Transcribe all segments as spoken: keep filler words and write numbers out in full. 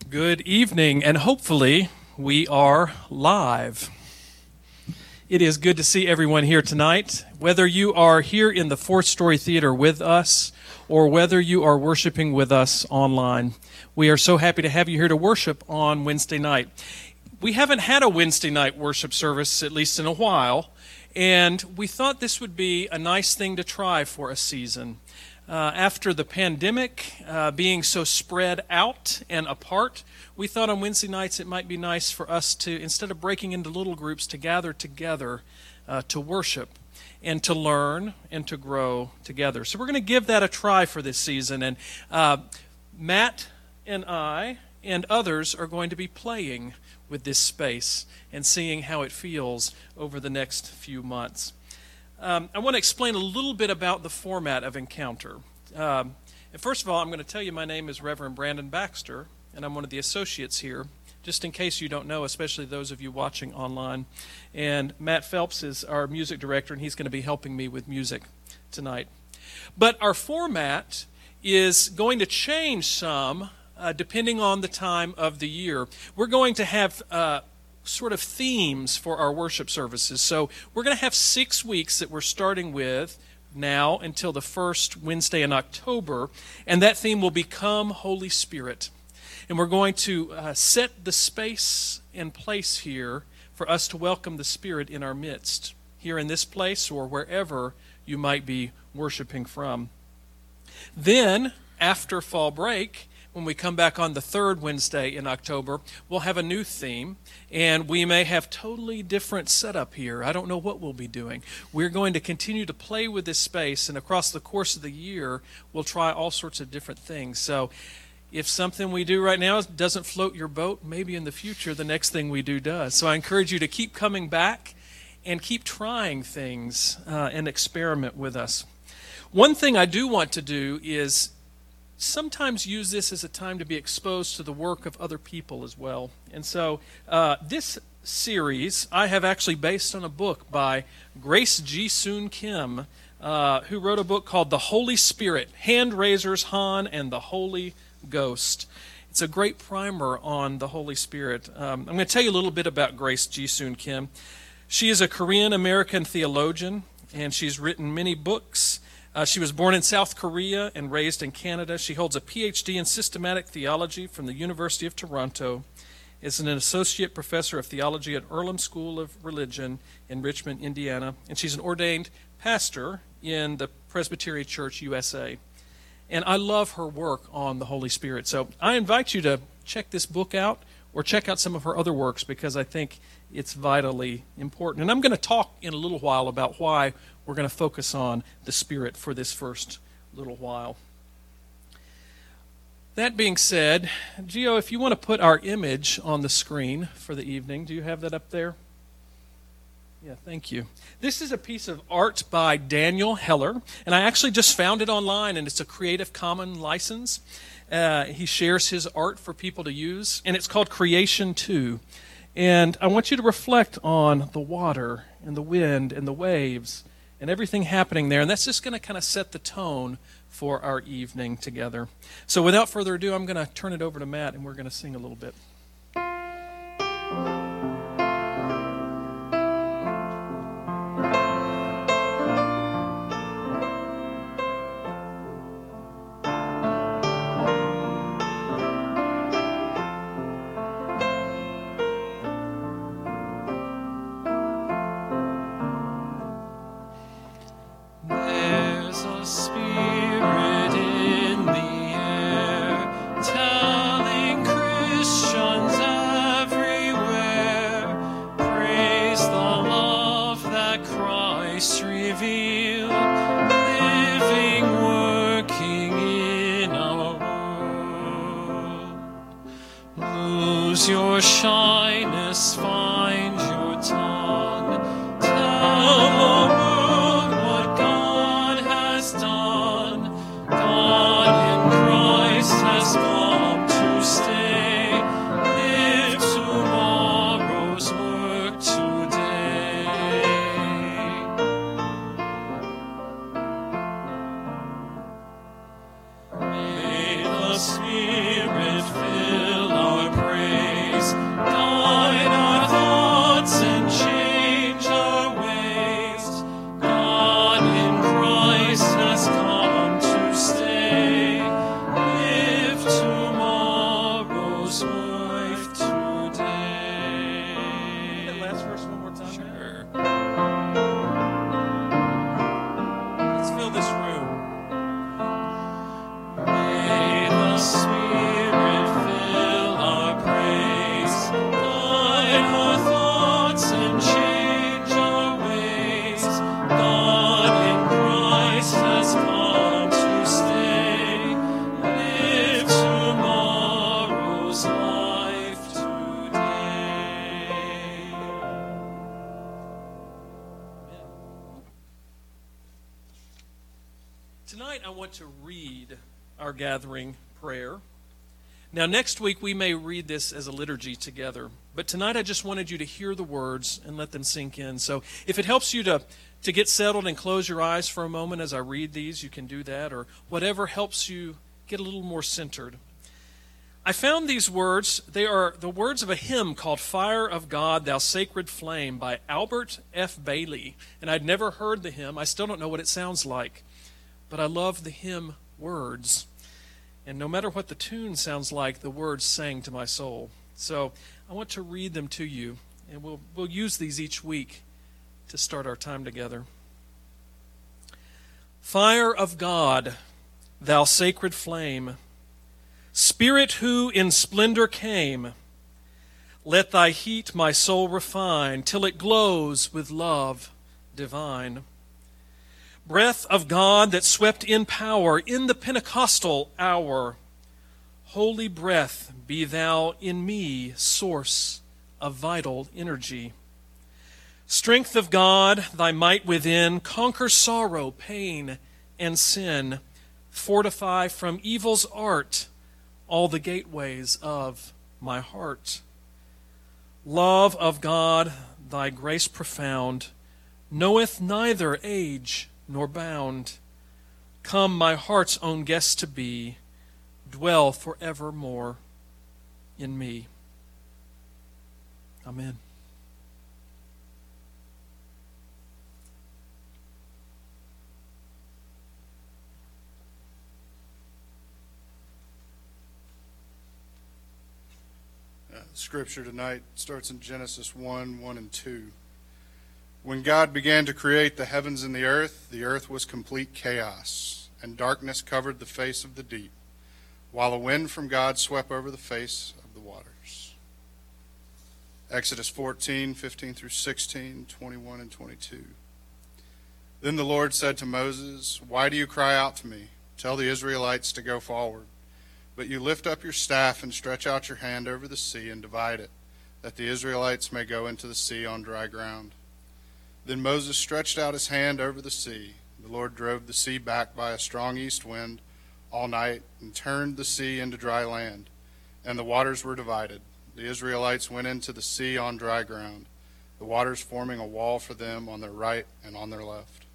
Good evening, and hopefully we are live. It is good to see everyone here tonight. Whether you are here in the Fourth Story Theater with us, or whether you are worshiping with us online, we are so happy to have you here to worship on Wednesday night. We haven't had a Wednesday night worship service, at least in a while, and we thought this would be a nice thing to try for a season. Uh, after the pandemic uh, being so spread out and apart, we thought on Wednesday nights it might be nice for us to, instead of breaking into little groups, to gather together uh, to worship and to learn and to grow together. So we're going to give that a try for this season. And uh, Matt and I and others are going to be playing with this space and seeing how it feels over the next few months. Um, I want to explain a little bit about the format of Encounter. Um, and first of all, I'm going to tell you my name is Reverend Brandon Baxter, and I'm one of the associates here, just in case you don't know, especially those of you watching online. And Matt Phelps is our music director, and he's going to be helping me with music tonight. But our format is going to change some uh, depending on the time of the year. We're going to have Uh, sort of themes for our worship services. So we're going to have six weeks that we're starting with now until the first Wednesday in October, and that theme will become Holy Spirit. And we're going to uh, set the space and place here for us to welcome the Spirit in our midst, here in this place or wherever you might be worshiping from. Then, after fall break, when we come back on the third Wednesday in October, we'll have a new theme, and we may have totally different setup here. I don't know what we'll be doing. We're going to continue to play with this space, and across the course of the year, we'll try all sorts of different things. So if something we do right now doesn't float your boat, maybe in the future the next thing we do does. So I encourage you to keep coming back and keep trying things uh, and experiment with us. One thing I do want to do is sometimes use this as a time to be exposed to the work of other people as well. And so uh, this series I have actually based on a book by Grace Ji Soon Kim, uh, who wrote a book called The Holy Spirit, Hand Raisers, Han, and the Holy Ghost. It's a great primer on the Holy Spirit. Um, I'm going to tell you a little bit about Grace Ji Soon Kim. She is a Korean-American theologian, and she's written many books. Uh, she was born in South Korea and raised in Canada. She holds a P H D in systematic theology from the University of Toronto, is an associate professor of theology at Earlham School of Religion in Richmond, Indiana, and she's an ordained pastor in the Presbyterian Church U S A. And I love her work on the Holy Spirit. So I invite you to check this book out or check out some of her other works because I think it's vitally important. And I'm going to talk in a little while about why we're going to focus on the Spirit for this first little while. That being said, Gio, if you want to put our image on the screen for the evening, do you have that up there? Yeah, thank you. This is a piece of art by Daniel Heller, and I actually just found it online, and it's a Creative Commons license. Uh, he shares his art for people to use, and it's called Creation two. And I want you to reflect on the water and the wind and the waves and everything happening there. And that's just going to kind of set the tone for our evening together. So without further ado, I'm going to turn it over to Matt, and we're going to sing a little bit. Your shyness, find your tongue. Tell the world what God has done. God in Christ has come to stay. Live tomorrow's work today. May the Spirit fill our tonight I want to read our gathering prayer. Now, next week we may read this as a liturgy together, but tonight I just wanted you to hear the words and let them sink in. So if it helps you to, to get settled and close your eyes for a moment as I read these, you can do that, or whatever helps you get a little more centered. I found these words. They are the words of a hymn called Fire of God, Thou Sacred Flame by Albert F. Bailey. And I'd never heard the hymn. I still don't know what it sounds like, but I love the hymn words. And no matter what the tune sounds like, the words sang to my soul. So I want to read them to you, and we'll, we'll use these each week to start our time together. Fire of God, Thou sacred flame, Spirit who in splendor came, let Thy heat my soul refine, till it glows with love divine. Breath of God that swept in power in the Pentecostal hour, holy breath, be Thou in me, source of vital energy. Strength of God, Thy might within, conquer sorrow, pain, and sin. Fortify from evil's art all the gateways of my heart. Love of God, Thy grace profound, knoweth neither age nor bound. Come my heart's own guest to be, dwell forevermore in me. Amen. Uh, scripture tonight starts in Genesis one, one and two. When God began to create the heavens and the earth, the earth was complete chaos, and darkness covered the face of the deep, while a wind from God swept over the face of the waters. Exodus fourteen, fifteen through sixteen, twenty-one and twenty-two. Then the Lord said to Moses, Why do you cry out to me? Tell the Israelites to go forward. But you lift up your staff and stretch out your hand over the sea and divide it, that the Israelites may go into the sea on dry ground. Then Moses stretched out his hand over the sea. The Lord drove the sea back by a strong east wind all night and turned the sea into dry land, and the waters were divided. The Israelites went into the sea on dry ground, the waters forming a wall for them on their right and on their left.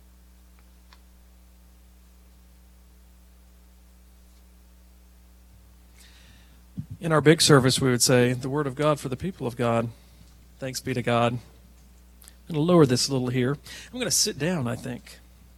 In our big service, we would say, the word of God for the people of God. Thanks be to God. I'm going to lower this a little here. I'm going to sit down, I think.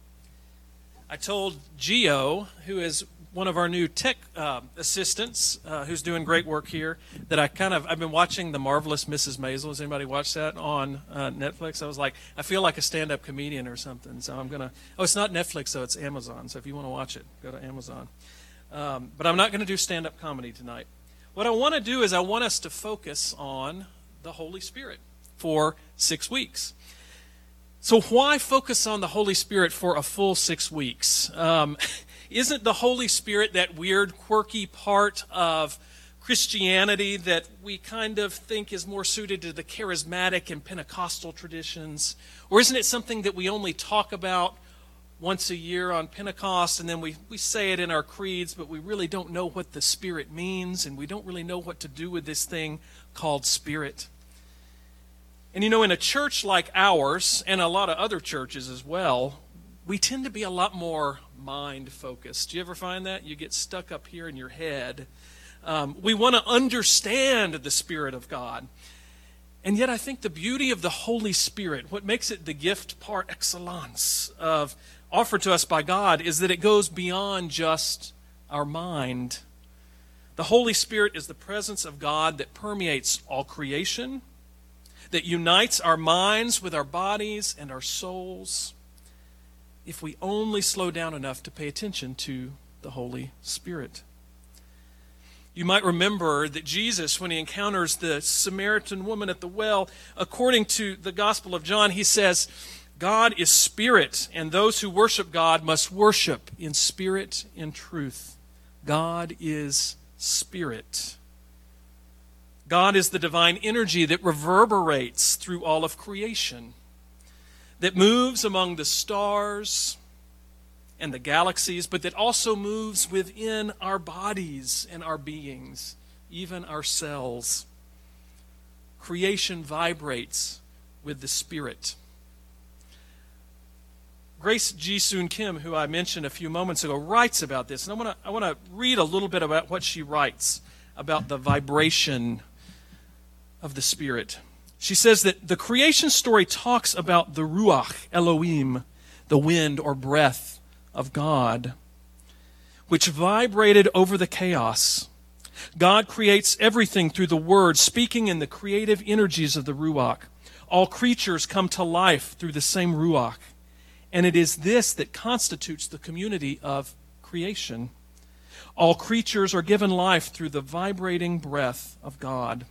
I told Gio, who is one of our new tech uh, assistants, uh, who's doing great work here, that I kind of, I've been watching The Marvelous Missus Maisel. Has anybody watched that on uh, Netflix? I was like, I feel like a stand-up comedian or something. So I'm going to, oh, it's not Netflix, though, it's Amazon. So if you want to watch it, go to Amazon. Um, but I'm not going to do stand-up comedy tonight. What I want to do is I want us to focus on the Holy Spirit for six weeks. So why focus on the Holy Spirit for a full six weeks? Um, isn't the Holy Spirit that weird, quirky part of Christianity that we kind of think is more suited to the charismatic and Pentecostal traditions? Or isn't it something that we only talk about once a year on Pentecost, and then we, we say it in our creeds, but we really don't know what the Spirit means, and we don't really know what to do with this thing called Spirit? And you know, in a church like ours, and a lot of other churches as well, we tend to be a lot more mind-focused. Do you ever find that? You get stuck up here in your head. Um, we want to understand the Spirit of God. And yet I think the beauty of the Holy Spirit, what makes it the gift par excellence of offered to us by God, is that it goes beyond just our mind. The Holy Spirit is the presence of God that permeates all creation, that unites our minds with our bodies and our souls, if we only slow down enough to pay attention to the Holy Spirit. You might remember that Jesus, when he encounters the Samaritan woman at the well, according to the Gospel of John, he says, God is spirit, and those who worship God must worship in spirit and truth. God is spirit. God is the divine energy that reverberates through all of creation, that moves among the stars and the galaxies, but that also moves within our bodies and our beings, even our cells. Creation vibrates with the Spirit. Grace Ji Soon Kim, who I mentioned a few moments ago, writes about this. And I want to I want to read a little bit about what she writes about the vibration of the Spirit. She says that the creation story talks about the Ruach Elohim, the wind or breath of God, which vibrated over the chaos. God creates everything through the Word, speaking in the creative energies of the Ruach. All creatures come to life through the same Ruach. And it is this that constitutes the community of creation. All creatures are given life through the vibrating breath of God.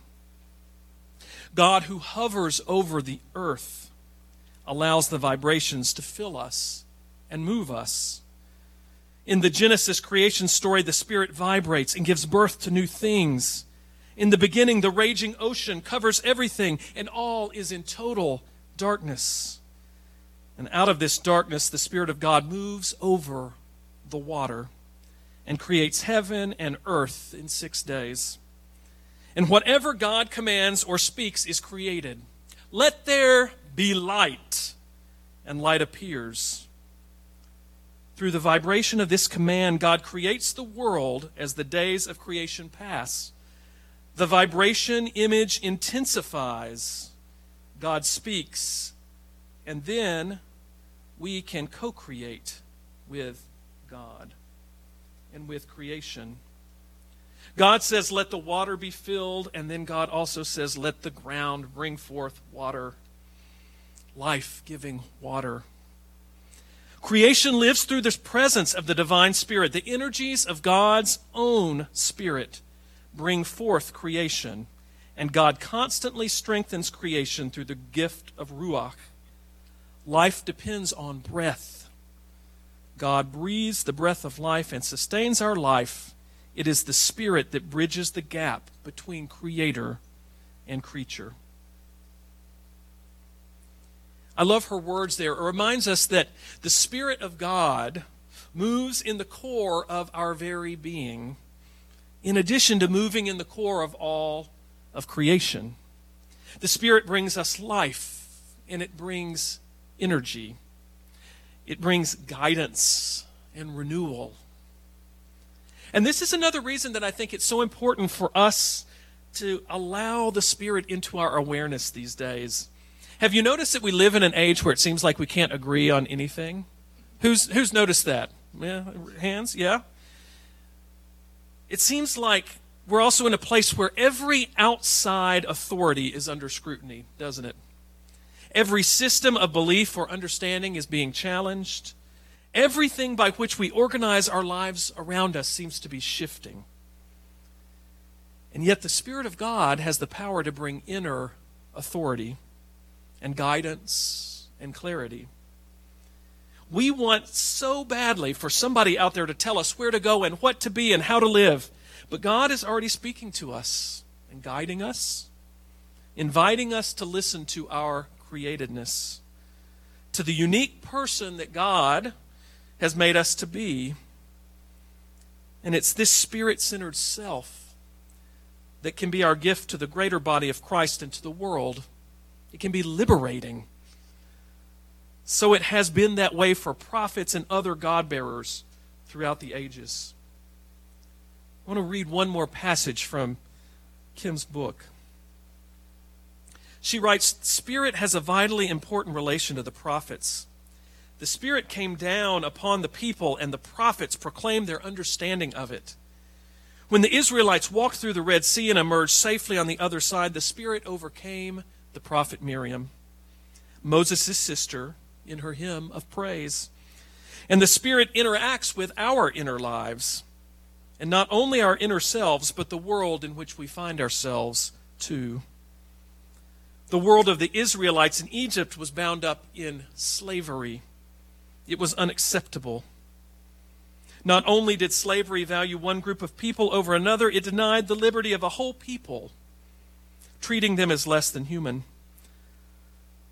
God, who hovers over the earth, allows the vibrations to fill us and move us. In the Genesis creation story, the Spirit vibrates and gives birth to new things. In the beginning, the raging ocean covers everything, and all is in total darkness. And out of this darkness, the Spirit of God moves over the water and creates heaven and earth in six days. And whatever God commands or speaks is created. Let there be light, and light appears. Through the vibration of this command, God creates the world as the days of creation pass. The vibration image intensifies. God speaks, and then we can co-create with God and with creation. God says, let the water be filled, and then God also says, let the ground bring forth water, life-giving water. Creation lives through this presence of the divine Spirit. The energies of God's own Spirit bring forth creation, and God constantly strengthens creation through the gift of Ruach. Life depends on breath. God breathes the breath of life and sustains our life. It is the Spirit that bridges the gap between Creator and creature. I love her words there. It reminds us that the Spirit of God moves in the core of our very being, in addition to moving in the core of all of creation. The Spirit brings us life, and it brings energy. It brings guidance and renewal. And this is another reason that I think it's so important for us to allow the Spirit into our awareness these days. Have you noticed that we live in an age where it seems like we can't agree on anything? Who's who's noticed that? Yeah, hands? Yeah? It seems like we're also in a place where every outside authority is under scrutiny, doesn't it? Every system of belief or understanding is being challenged. Everything by which we organize our lives around us seems to be shifting. And yet the Spirit of God has the power to bring inner authority and guidance and clarity. We want so badly for somebody out there to tell us where to go and what to be and how to live. But God is already speaking to us and guiding us, inviting us to listen to our createdness, to the unique person that God has made us to be. And it's this Spirit-centered self that can be our gift to the greater body of Christ and to the world. It can be liberating. So it has been that way for prophets and other God-bearers throughout the ages. I want to read one more passage from Kim's book. She writes, Spirit has a vitally important relation to the prophets. The Spirit came down upon the people, and the prophets proclaimed their understanding of it. When the Israelites walked through the Red Sea and emerged safely on the other side, the Spirit overcame the prophet Miriam, Moses' sister, in her hymn of praise. And the Spirit interacts with our inner lives, and not only our inner selves, but the world in which we find ourselves too. The world of the Israelites in Egypt was bound up in slavery. It was unacceptable. Not only did slavery value one group of people over another, it denied the liberty of a whole people, treating them as less than human.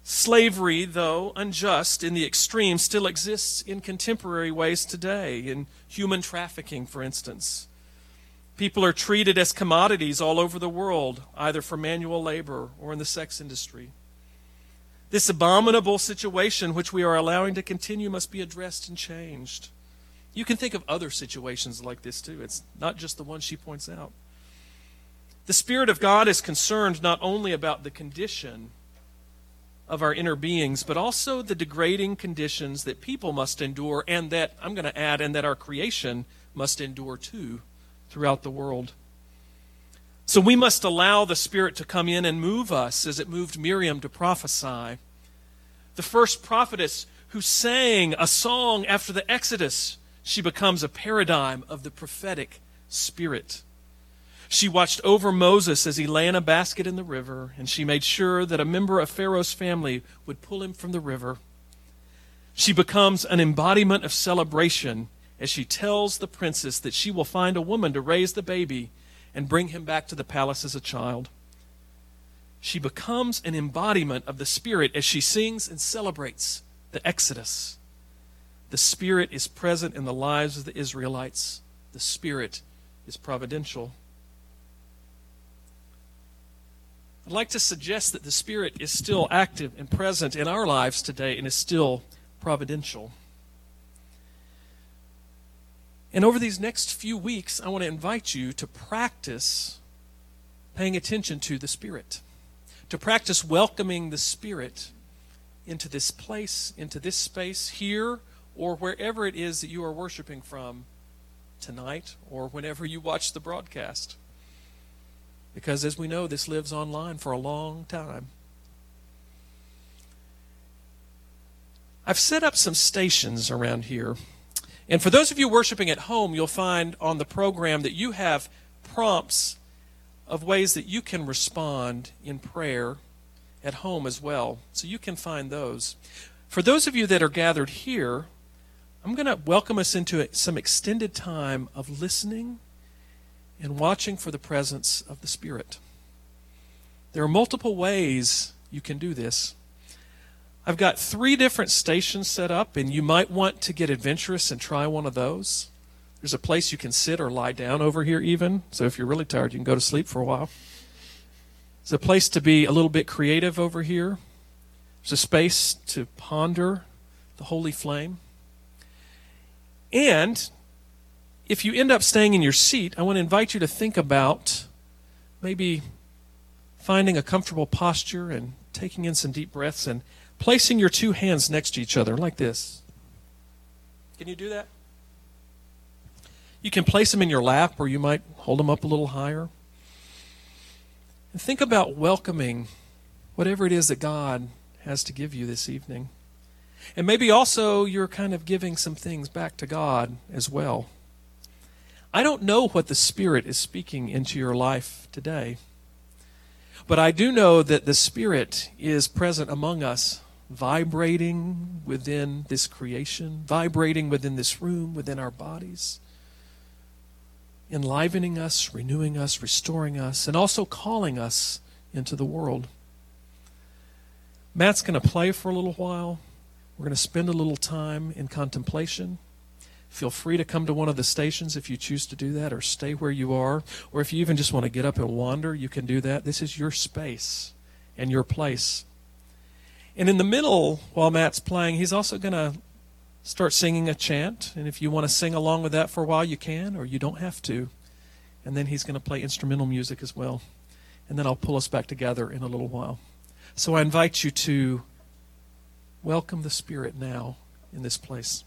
Slavery, though unjust in the extreme, still exists in contemporary ways today, in human trafficking, for instance. People are treated as commodities all over the world, either for manual labor or in the sex industry. This abominable situation which we are allowing to continue must be addressed and changed. You can think of other situations like this too. It's not just the one she points out. The Spirit of God is concerned not only about the condition of our inner beings, but also the degrading conditions that people must endure, and that, I'm going to add, and that our creation must endure too throughout the world. So we must allow the Spirit to come in and move us as it moved Miriam to prophesy. The first prophetess who sang a song after the Exodus, she becomes a paradigm of the prophetic spirit. She watched over Moses as he lay in a basket in the river, and she made sure that a member of Pharaoh's family would pull him from the river. She becomes an embodiment of celebration as she tells the princess that she will find a woman to raise the baby and bring him back to the palace as a child. She becomes an embodiment of the Spirit as she sings and celebrates the Exodus. The Spirit is present in the lives of the Israelites. The Spirit is providential. I'd like to suggest that the Spirit is still active and present in our lives today and is still providential. And over these next few weeks, I want to invite you to practice paying attention to the Spirit, to practice welcoming the Spirit into this place, into this space, here, or wherever it is that you are worshiping from tonight or whenever you watch the broadcast. Because as we know, this lives online for a long time. I've set up some stations around here. And for those of you worshiping at home, you'll find on the program that you have prompts of ways that you can respond in prayer at home as well. So you can find those. For those of you that are gathered here, I'm going to welcome us into some extended time of listening and watching for the presence of the Spirit. There are multiple ways you can do this. I've got three different stations set up, and you might want to get adventurous and try one of those. There's a place you can sit or lie down over here even, so if you're really tired, you can go to sleep for a while. There's a place to be a little bit creative over here. There's a space to ponder the holy flame. And if you end up staying in your seat, I want to invite you to think about maybe finding a comfortable posture and taking in some deep breaths and placing your two hands next to each other like this. Can you do that? You can place them in your lap, or you might hold them up a little higher. And think about welcoming whatever it is that God has to give you this evening. And maybe also you're kind of giving some things back to God as well. I don't know what the Spirit is speaking into your life today, but I do know that the Spirit is present among us, vibrating within this creation, vibrating within this room, within our bodies, enlivening us, renewing us, restoring us, and also calling us into the world. Matt's going to play for a little while. We're going to spend a little time in contemplation. Feel free to come to one of the stations if you choose to do that, or stay where you are. Or if you even just want to get up and wander, you can do that. This is your space and your place. And in the middle, while Matt's playing, he's also going to start singing a chant. And if you want to sing along with that for a while, you can, or you don't have to. And then he's going to play instrumental music as well. And then I'll pull us back together in a little while. So I invite you to welcome the Spirit now in this place.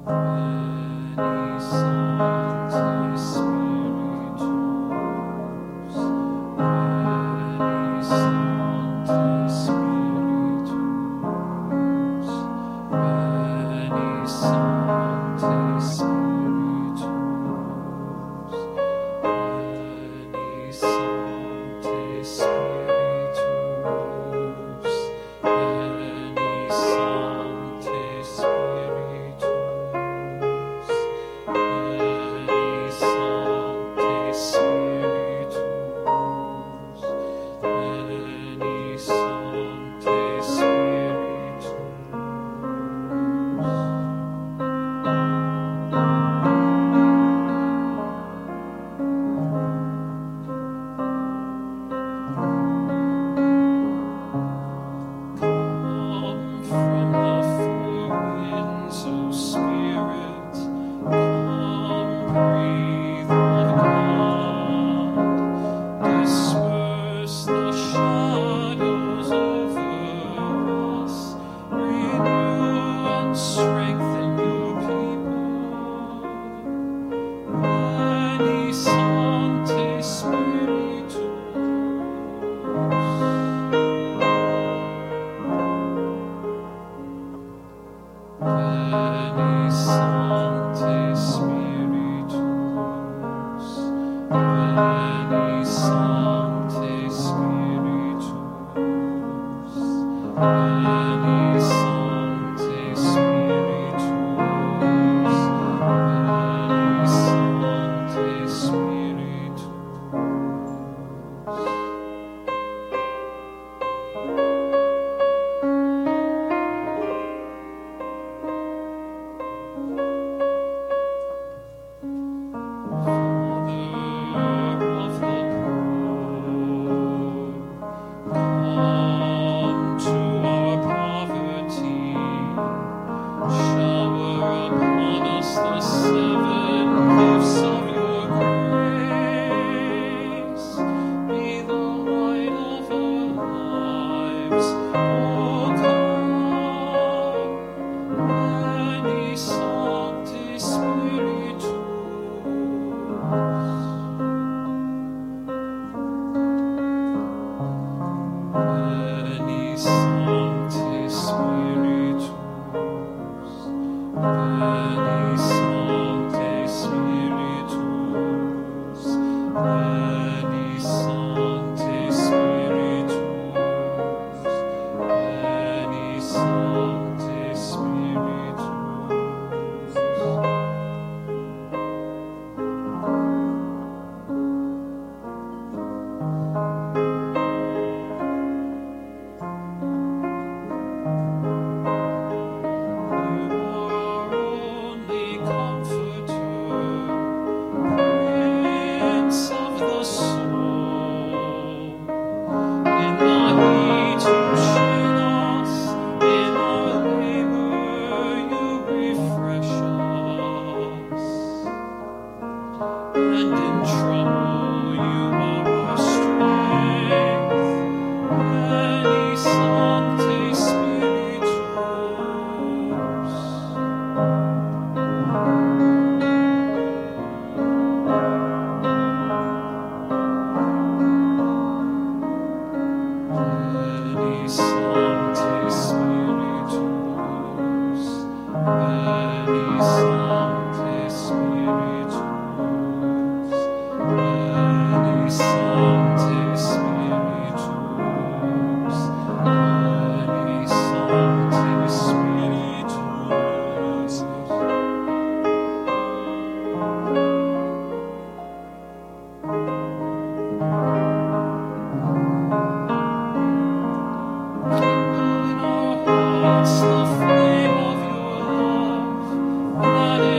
It's the flame of your love that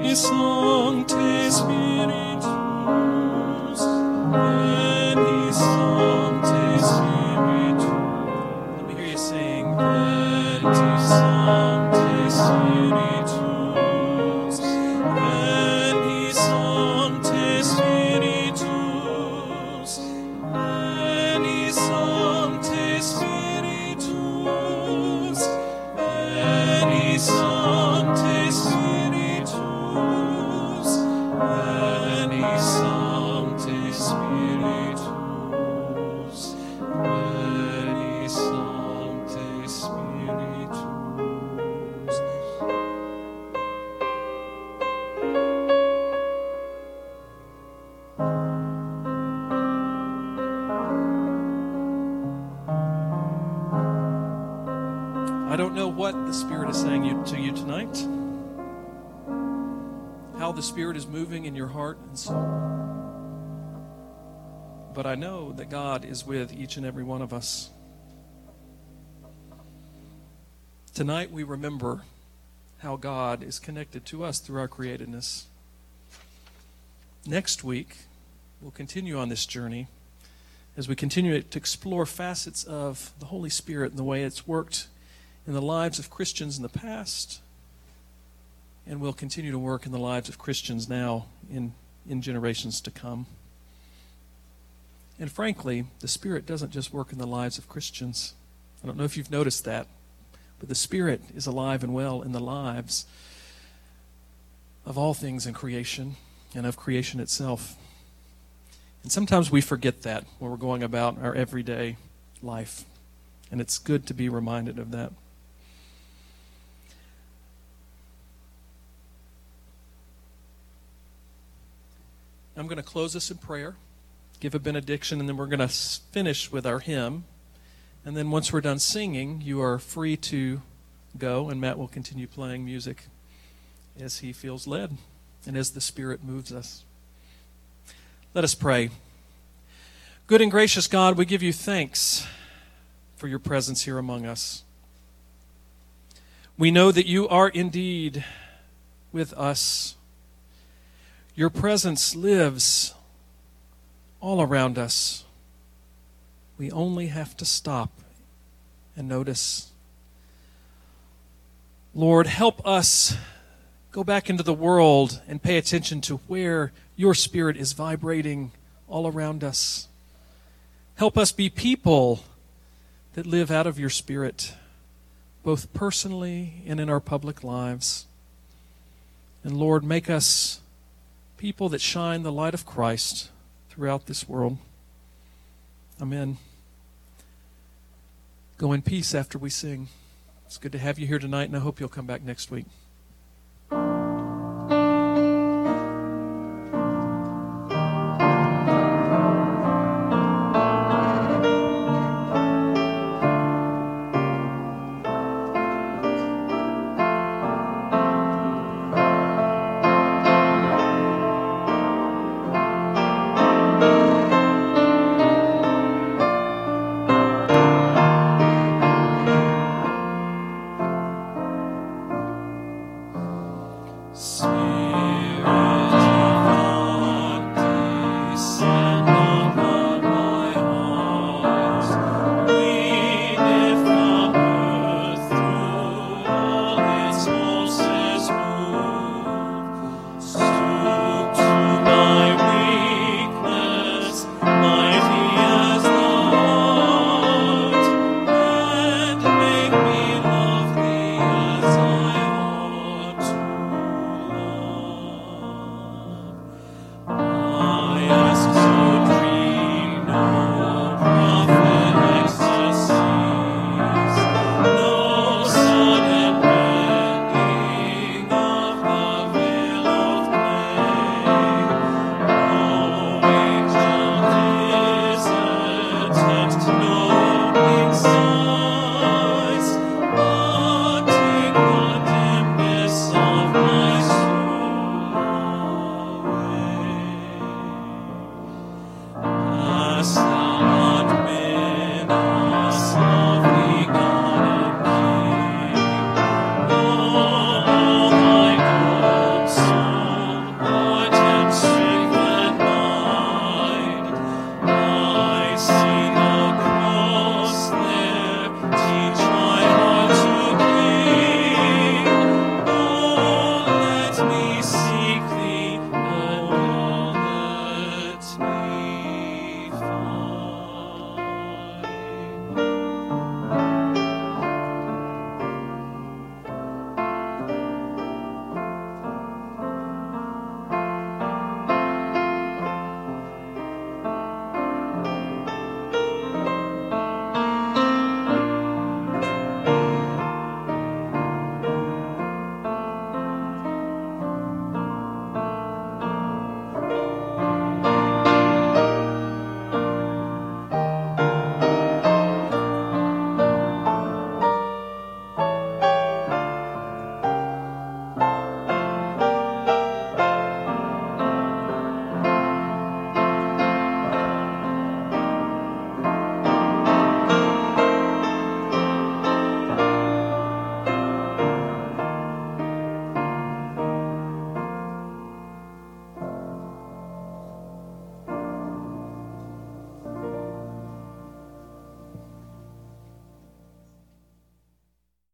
Veni Sancte Spiritus, Veni Sancte Spiritus. Let me hear you sing. Veni Sancte Spiritus, Veni Sancte Spiritus, Veni Sancte Spiritus, Veni Sancte Spiritus, Veni Sancte Spiritus, Veni Sancte Spiritus. I don't know what the Spirit is saying you, to you tonight, how the Spirit is moving in your heart and soul. But I know that God is with each and every one of us. Tonight we remember how God is connected to us through our createdness. Next week, we'll continue on this journey as we continue to explore facets of the Holy Spirit and the way it's worked in the lives of Christians in the past, and will continue to work in the lives of Christians now in, in generations to come. And frankly, the Spirit doesn't just work in the lives of Christians. I don't know if you've noticed that, but the Spirit is alive and well in the lives of all things in creation and of creation itself. And sometimes we forget that when we're going about our everyday life, and it's good to be reminded of that. I'm going to close this in prayer, give a benediction, and then we're going to finish with our hymn. And then once we're done singing, you are free to go, and Matt will continue playing music as he feels led and as the Spirit moves us. Let us pray. Good and gracious God, we give you thanks for your presence here among us. We know that you are indeed with us. Your presence lives all around us. We only have to stop and notice. Lord, help us go back into the world and pay attention to where your Spirit is vibrating all around us. Help us be people that live out of your Spirit, both personally and in our public lives. And Lord, make us people that shine the light of Christ throughout this world. Amen. Go in peace after we sing. It's good to have you here tonight, and I hope you'll come back next week.